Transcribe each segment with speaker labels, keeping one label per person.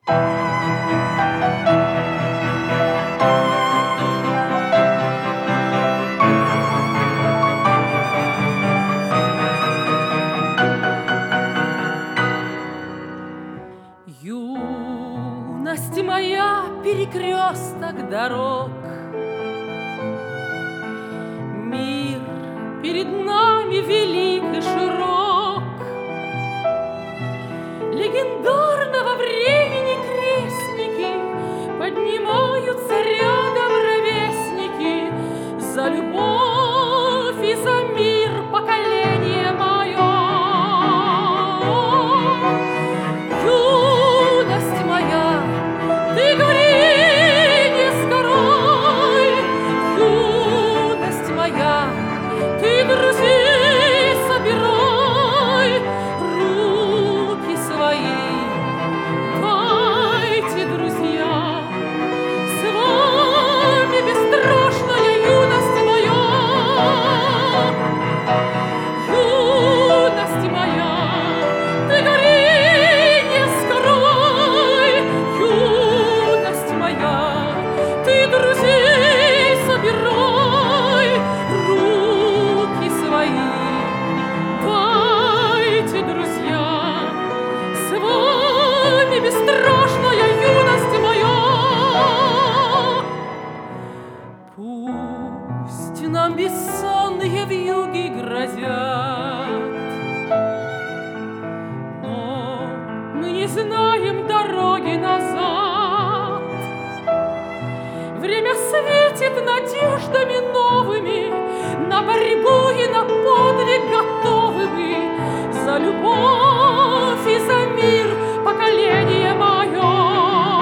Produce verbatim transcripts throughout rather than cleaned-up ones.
Speaker 1: Юность моя, перекресток дорог, мир перед нами велик и широк. Легендарного времени крестники поднимаются рядом ровесники за любовь и за мир поколение мое. Юность моя, ты гори не скорой, юность моя, ты друзей собирай, руки свои дайте, друзья, с вами бесстрашная юность моя. Юность моя, ты гори не скорой, юность моя, ты друзей собирай, руки свои дайте, друзья, с вами бесстрашная юность моя. Пусть нам бессонные вьюги грозят, но мы не знаем дороги назад. Время светит надеждами новыми, на борьбу и на подвиг готовы мы, за любовь и за мир поколение мое.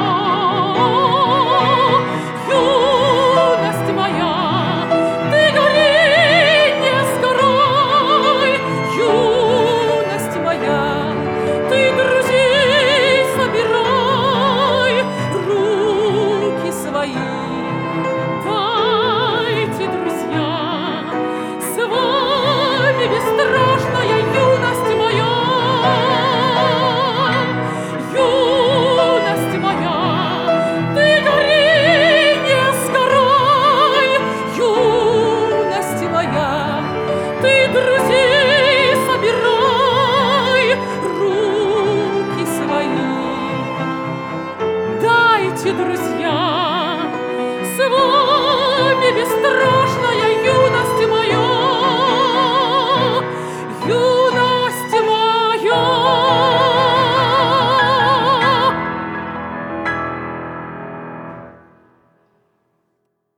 Speaker 1: Юность моя, ты гори не скорой, юность моя, ты друзей собирай, руки свои дайте, друзья, с вами бесстрашная юность моя. Юность моя, ты гори не скорой, юность моя, ты друзей собирай, руки свои дайте, друзья, с вами бесстрашно.